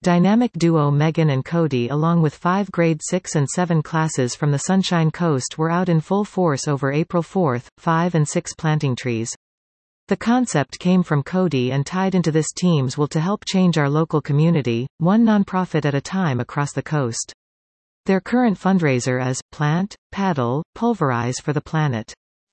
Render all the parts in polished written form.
Dynamic duo Megan and Cody along with 5 grade 6 and 7 classes from the Sunshine Coast were out in full force over April 4, 5 and 6 planting trees. The concept came from Cody and tied into this team's will to help change our local community, one nonprofit at a time across the coast. Their current fundraiser is, Plant, Paddle, Pulverize for the Planet.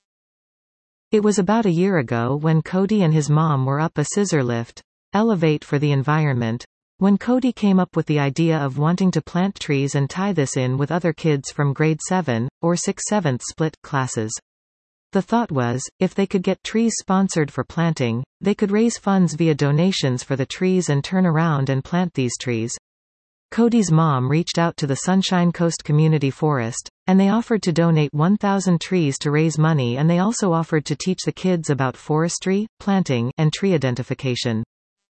It was about a year ago when Cody and his mom were up a scissor lift, Elevate for the Environment, when Cody came up with the idea of wanting to plant trees and tie this in with other kids from grade 7, or 6/7 split, classes. The thought was, if they could get trees sponsored for planting, they could raise funds via donations for the trees and turn around and plant these trees. Cody's mom reached out to the Sunshine Coast Community Forest, and they offered to donate 1,000 trees to raise money, and they also offered to teach the kids about forestry, planting, and tree identification.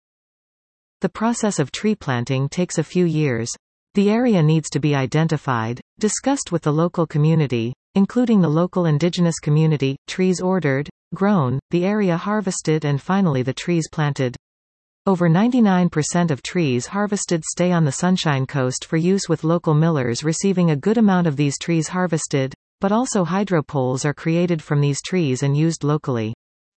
The process of tree planting takes a few years. The area needs to be identified, discussed with the local community, including the local indigenous community, trees ordered, grown, the area harvested, and finally the trees planted. Over 99% of trees harvested stay on the Sunshine Coast for use, with local millers receiving a good amount of these trees harvested, but also hydropoles are created from these trees and used locally.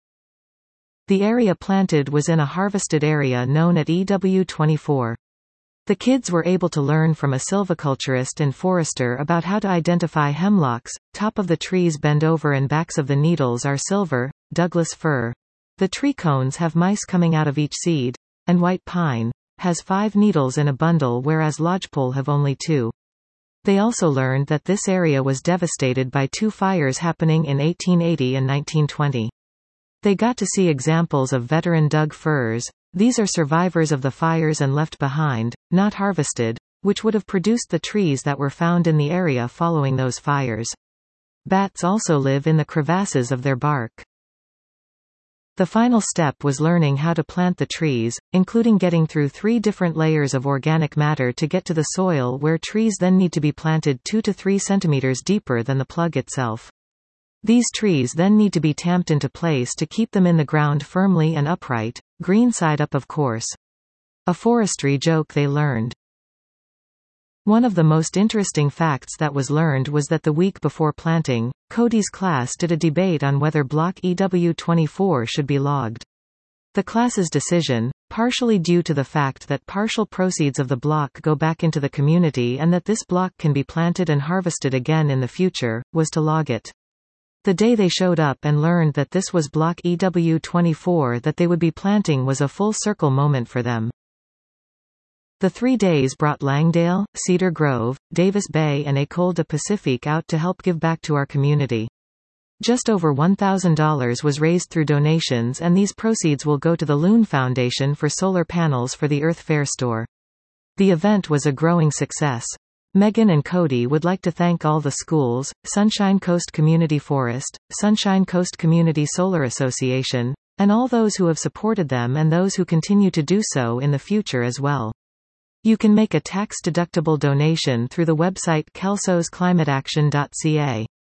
The area planted was in a harvested area known as EW24. The kids were able to learn from a silviculturist and forester about how to identify hemlocks. Top of the trees bend over and backs of the needles are silver, Douglas fir. The tree cones have mice coming out of each seed, and white pine has 5 needles in a bundle, whereas lodgepole have only 2. They also learned that this area was devastated by 2 fires happening in 1880 and 1920. They got to see examples of veteran Doug firs. These are survivors of the fires and left behind, not harvested, which would have produced the trees that were found in the area following those fires. Bats also live in the crevasses of their bark. The final step was learning how to plant the trees, including getting through 3 different layers of organic matter to get to the soil, where trees then need to be planted 2 to 3 centimeters deeper than the plug itself. These trees then need to be tamped into place to keep them in the ground firmly and upright, green side up of course. A forestry joke they learned. One of the most interesting facts that was learned was that the week before planting, Cody's class did a debate on whether block EW24 should be logged. The class's decision, partially due to the fact that partial proceeds of the block go back into the community and that this block can be planted and harvested again in the future, was to log it. The day they showed up and learned that this was block EW24 that they would be planting was a full circle moment for them. The 3 days brought Langdale, Cedar Grove, Davis Bay and École de Pacifique out to help give back to our community. Just over $1,000 was raised through donations, and these proceeds will go to the Loon Foundation for solar panels for the Earth Fair store. The event was a growing success. Megan and Cody would like to thank all the schools, Sunshine Coast Community Forest, Sunshine Coast Community Solar Association, and all those who have supported them and those who continue to do so in the future as well. You can make a tax-deductible donation through the website kelsosclimateaction.ca.